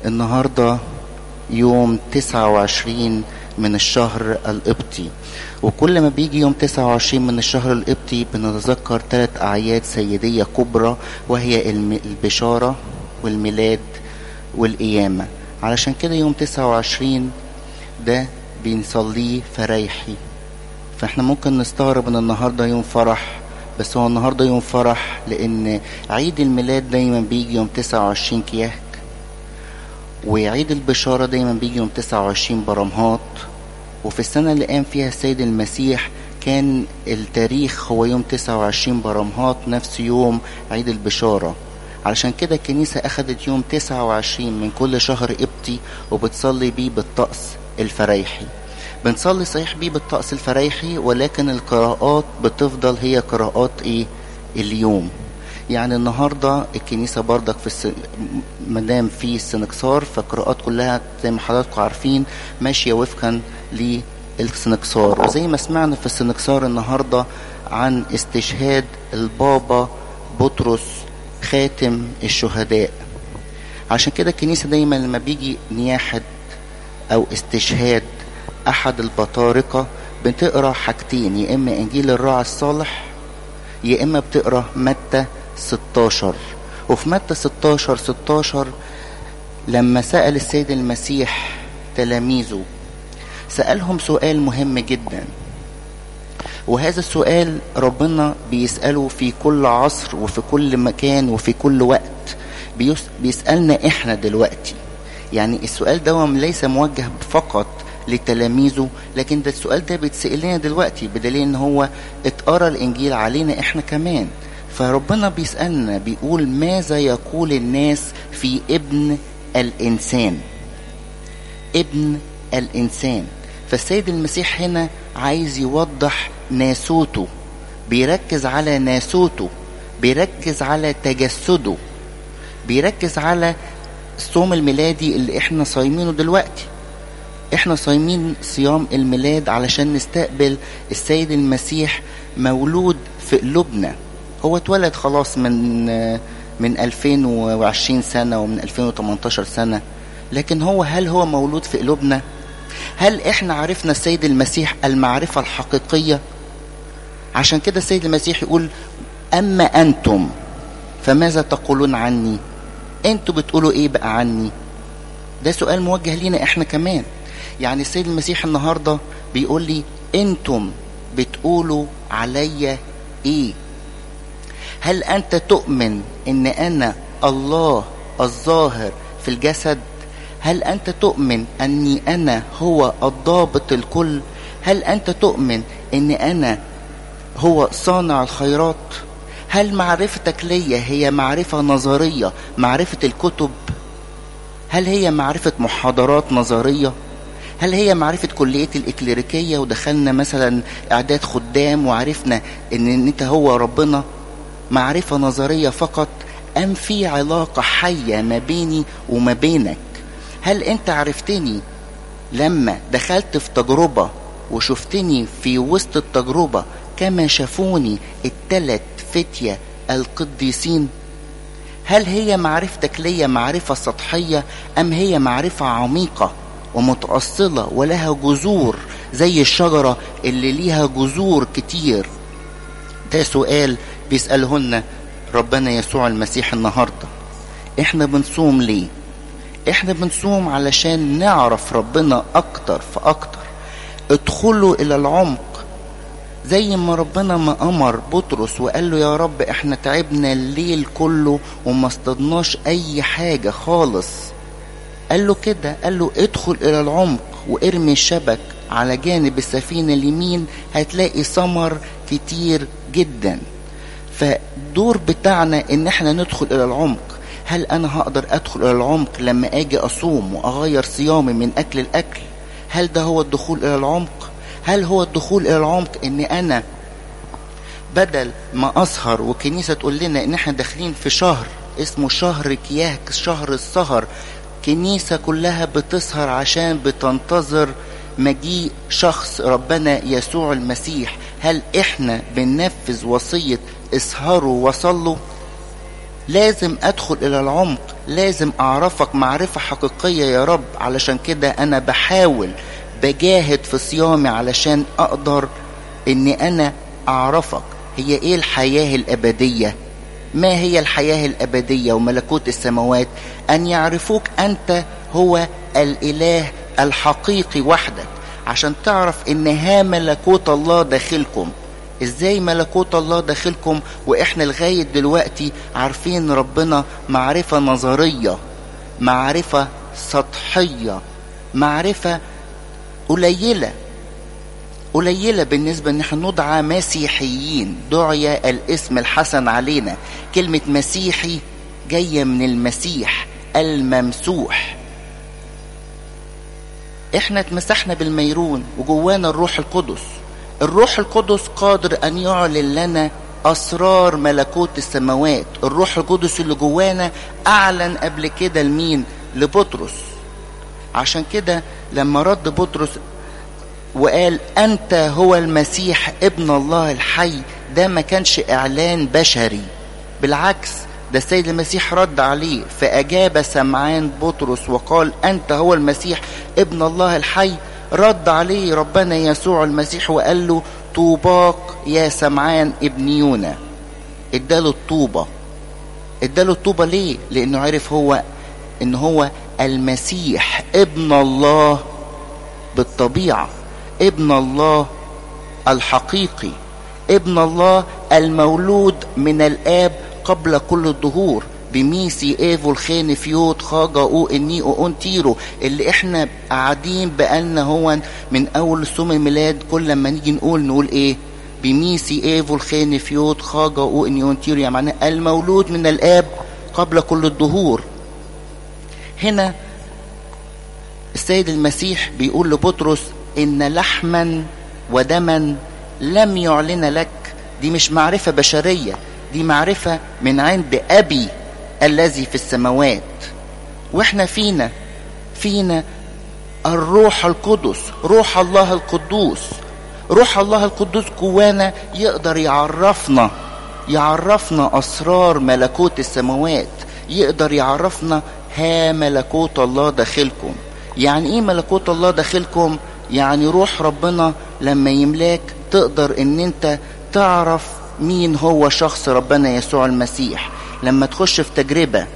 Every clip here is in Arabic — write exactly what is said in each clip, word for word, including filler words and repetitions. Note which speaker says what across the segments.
Speaker 1: النهاردة يوم تسعة وعشرين من الشهر القبطي، وكل ما بيجي يوم تسعة وعشرين من الشهر القبطي بنتذكر ثلاث أعياد سيدية كبرى، وهي البشارة والميلاد والقيامة. علشان كده يوم تسعة وعشرين ده بنصليه فريحي. فاحنا ممكن نستغرب ان النهاردة يوم فرح، بس هو النهاردة يوم فرح لان عيد الميلاد دايما بيجي يوم تسعة وعشرين كياك، وعيد البشارة دايما بيجي يوم تسعة وعشرين برمهات. وفي السنة اللي قام فيها السيد المسيح كان التاريخ هو يوم تسعة وعشرين برمهات، نفس يوم عيد البشارة. علشان كده الكنيسة أخدت يوم تسعة وعشرين من كل شهر قبطي وبتصلي بيه بالطقس الفريحي. بنصلي صحيح بيه بالطقس الفريحي، ولكن القراءات بتفضل هي قراءات ايه اليوم. يعني النهاردة الكنيسة بردك في الس... مدام في السنكسار، فالقراءات كلها زي ما حضراتكم عارفين ماشية وفقا للسنكسار. وزي ما سمعنا في السنكسار النهاردة عن استشهاد البابا بطرس خاتم الشهداء. عشان كده الكنيسة دايما لما بيجي نياحة او استشهاد احد البطارقة بتقرأ حاجتين، يا اما انجيل الراعي الصالح يا اما بتقرأ متى ستاشر. وفي متى ستاشر ستاشر لما سأل السيد المسيح تلاميذه سألهم سؤال مهم جدا، وهذا السؤال ربنا بيسأله في كل عصر وفي كل مكان وفي كل وقت. بيسألنا احنا دلوقتي. يعني السؤال ده ليس موجه فقط لتلاميذه، لكن ده السؤال ده بيتسأل لنا دلوقتي، بدليل ان هو اتقرا الانجيل علينا احنا كمان. فربنا بيسألنا بيقول ماذا يقول الناس في ابن الانسان؟ ابن الانسان. فالسيد المسيح هنا عايز يوضح ناسوته، بيركز على ناسوته، بيركز على تجسده، بيركز على الصوم الميلادي اللي احنا صايمينه دلوقتي. احنا صايمين صيام الميلاد علشان نستقبل السيد المسيح مولود في قلوبنا. هو اتولد خلاص من من ألفين وعشرين سنة ومن ألفين وتمنتاشر سنة، لكن هو هل هو مولود في قلوبنا؟ هل احنا عرفنا السيد المسيح المعرفة الحقيقية؟ عشان كده السيد المسيح يقول أما أنتم فماذا تقولون عني؟ انتوا بتقولوا ايه بقى عني؟ ده سؤال موجه لينا احنا كمان. يعني السيد المسيح النهاردة بيقول لي انتم بتقولوا عليا ايه؟ هل انت تؤمن ان انا الله الظاهر في الجسد؟ هل انت تؤمن اني انا هو الضابط الكل؟ هل انت تؤمن ان انا هو صانع الخيرات؟ هل معرفتك ليا هي معرفة نظرية، معرفة الكتب؟ هل هي معرفة محاضرات نظرية؟ هل هي معرفة كلية الإكليريكية ودخلنا مثلا إعداد خدام وعرفنا إن أنت هو ربنا؟ معرفة نظرية فقط، أم في علاقة حية ما بيني وما بينك؟ هل أنت عرفتني لما دخلت في تجربة وشفتني في وسط التجربة كما شافوني الثلاث فتية القديسين؟ هل هي معرفتك ليا معرفة سطحية أم هي معرفة عميقة ومتأصلة ولها جذور زي الشجرة اللي ليها جذور كتير؟ ده سؤال بيسألهن ربنا يسوع المسيح النهاردة. احنا بنصوم ليه؟ احنا بنصوم علشان نعرف ربنا اكتر فاكتر. ادخلوا الى العمق زي ما ربنا ما امر بطرس وقال له يا رب احنا تعبنا الليل كله وما اصطدناش اي حاجة خالص. قال له كده، قال له ادخل الى العمق وارمي الشبك على جانب السفينة اليمين هتلاقي ثمر كتير جدا. فدور بتاعنا ان احنا ندخل الى العمق. هل انا هقدر ادخل الى العمق لما اجي اصوم واغير صيامي من اكل الاكل؟ هل ده هو الدخول الى العمق؟ هل هو الدخول الى العمق ان انا بدل ما اسهر، وكنيسة تقول لنا ان احنا داخلين في شهر اسمه شهر كياك، شهر السهر، كنيسة كلها بتسهر عشان بتنتظر مجيء شخص ربنا يسوع المسيح. هل احنا بننفذ وصية اسهروا وصلوا؟ لازم ادخل الى العمق، لازم اعرفك معرفة حقيقية يا رب. علشان كده انا بحاول بجاهد في صيامي علشان اقدر اني انا اعرفك. هي ايه الحياة الابدية؟ ما هي الحياة الابدية وملكوت السماوات؟ ان يعرفوك انت هو الاله الحقيقي وحدك، عشان تعرف ان ها ملكوت الله داخلكم. ازاي ملكوت الله داخلكم واحنا لغاية دلوقتي عارفين ربنا معرفة نظرية، معرفة سطحية، معرفة قليلة قليلة بالنسبة ان احنا ندعى مسيحيين. دعي الاسم الحسن علينا. كلمة مسيحي جاية من المسيح الممسوح. احنا اتمسحنا بالميرون وجوانا الروح القدس. الروح القدس قادر ان يعلن لنا اسرار ملكوت السماوات. الروح القدس اللي جوانا اعلن قبل كده لمين؟ لبطرس. عشان كده لما رد بطرس وقال انت هو المسيح ابن الله الحي، ده ما كانش اعلان بشري، بالعكس ده السيد المسيح رد عليه. فاجاب سمعان بطرس وقال انت هو المسيح ابن الله الحي. رد عليه ربنا يسوع المسيح وقال له طوباك يا سمعان ابن يونا. اداله الطوبة. اداله الطوبة ليه؟ لانه عرف هو ان هو المسيح ابن الله بالطبيعة، ابن الله الحقيقي، ابن الله المولود من الآب قبل كل الدهور. بميسي ايفو الخين فيوت خاجا او اني او انتيرو، اللي احنا قاعدين بقالنا هو من اول صوم الميلاد كل لما نيجي نقول نقول ايه؟ بميسي ايفو الخين فيوت خاجا او اني او انتيرو، يعني معناه المولود من الآب قبل كل الدهور. هنا السيد المسيح بيقول لبطرس ان لحما ودما لم يعلن لك. دي مش معرفة بشرية، دي معرفة من عند ابي الذي في السماوات. واحنا فينا فينا الروح القدس، روح الله القدوس. روح الله القدوس جوانا يقدر يعرفنا يعرفنا اسرار ملكوت السماوات، يقدر يعرفنا ها ملكوت الله داخلكم. يعني ايه ملكوت الله داخلكم؟ يعني روح ربنا لما يملاك تقدر ان انت تعرف مين هو شخص ربنا يسوع المسيح. لما تخش في تجربة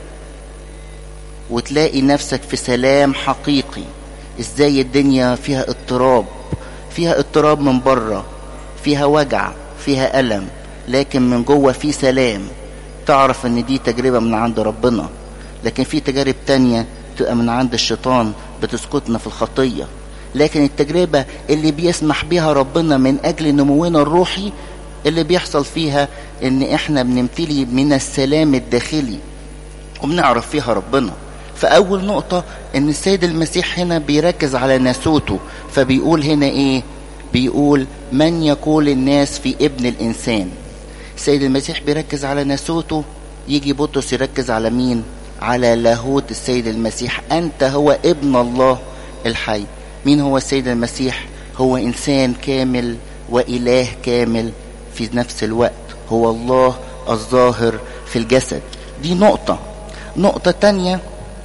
Speaker 1: وتلاقي نفسك في سلام حقيقي، ازاي الدنيا فيها اضطراب، فيها اضطراب من بره، فيها وجع، فيها ألم، لكن من جوه في سلام، تعرف ان دي تجربة من عند ربنا. لكن في تجارب تانية تبقى من عند الشيطان بتسقطنا في الخطية. لكن التجربة اللي بيسمح بها ربنا من اجل نمونا الروحي، اللي بيحصل فيها ان احنا بنمتلي من السلام الداخلي وبنعرف فيها ربنا. فاول نقطة ان السيد المسيح هنا بيركز على ناسوته. فبيقول هنا ايه؟ بيقول من يقول الناس في ابن الانسان. السيد المسيح بيركز على ناسوته. يجي بطرس يركز على مين؟ على لاهوت السيد المسيح. انت هو ابن الله الحي. مين هو السيد المسيح؟ هو انسان كامل واله كامل في نفس الوقت، هو الله الظاهر في الجسد. دي نقطة. نقطة تانية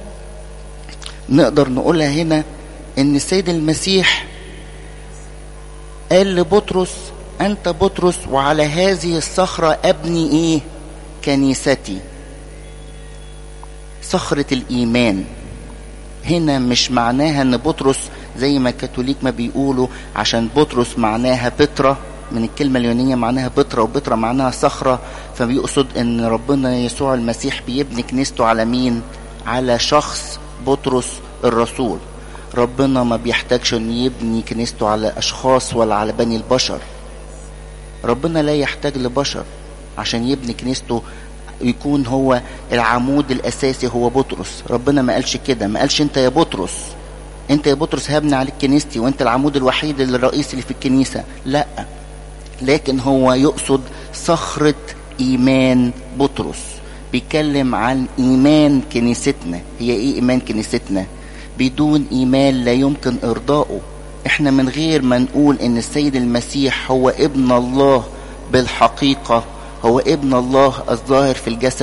Speaker 1: نقدر نقولها هنا ان السيد المسيح قال لبطرس انت بطرس وعلى هذه الصخرة ابني ايه؟ كنيستي. صخرة الايمان. هنا مش معناها ان بطرس زي ما الكاثوليك ما بيقولوا عشان بطرس معناها بترا، من الكلمة اليونانية معناها بترا، وبترا معناها صخرة، فبيقصد ان ربنا يسوع المسيح بيبني كنيسته على مين؟ على شخص بطرس الرسول. ربنا ما بيحتاجش ان يبني كنيسته على اشخاص ولا على بني البشر. ربنا لا يحتاج لبشر عشان يبني كنيسته يكون هو العمود الاساسي هو بطرس. ربنا ما قالش كده، ما قالش انت يا بطرس انت يا بطرس هبني عليك كنيستي وانت العمود الوحيد الرئيسي اللي في الكنيسة، لا. لكن هو يقصد صخرة ايمان بطرس. بيتكلم عن ايمان كنيستنا. هي ايه ايمان كنيستنا؟ بدون ايمان لا يمكن ارضائه. احنا من غير ما نقول ان السيد المسيح هو ابن الله بالحقيقة، هو ابن الله الظاهر في الجسد،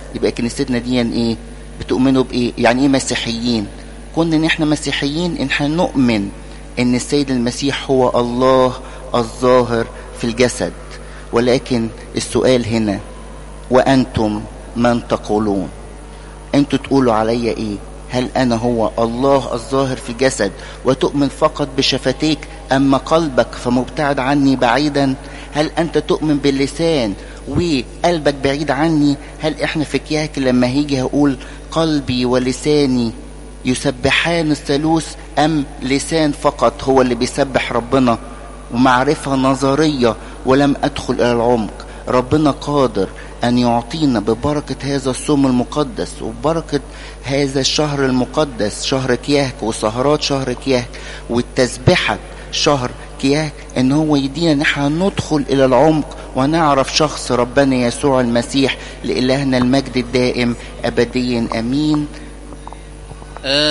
Speaker 1: يبقى كنيستنا دي ايه؟ بتؤمنوا بايه؟ يعني ايه مسيحيين؟ كنا ان احنا مسيحيين ان احنا نؤمن ان السيد المسيح هو الله الظاهر في الجسد. ولكن السؤال هنا، وانتم من تقولون؟ انتوا تقولوا عليا ايه؟ هل انا هو الله الظاهر في الجسد وتؤمن فقط بشفتيك، اما قلبك فمبتعد عني بعيدا؟ هل انت تؤمن باللسان وقلبك بعيد عني؟ هل احنا في كياك لما هيجي هقول قلبي ولساني يسبحان الثالوث، ام لسان فقط هو اللي بيسبح ربنا ومعرفة نظرية ولم ادخل الى العمق؟ ربنا قادر ان يعطينا ببركة هذا الصوم المقدس وببركة هذا الشهر المقدس، شهر كياك وسهرات شهر كياك والتسبحة شهر كياك، ان هو يدينا نحن ندخل الى العمق ونعرف شخص ربنا يسوع المسيح. لإلهنا المجد الدائم ابديا امين.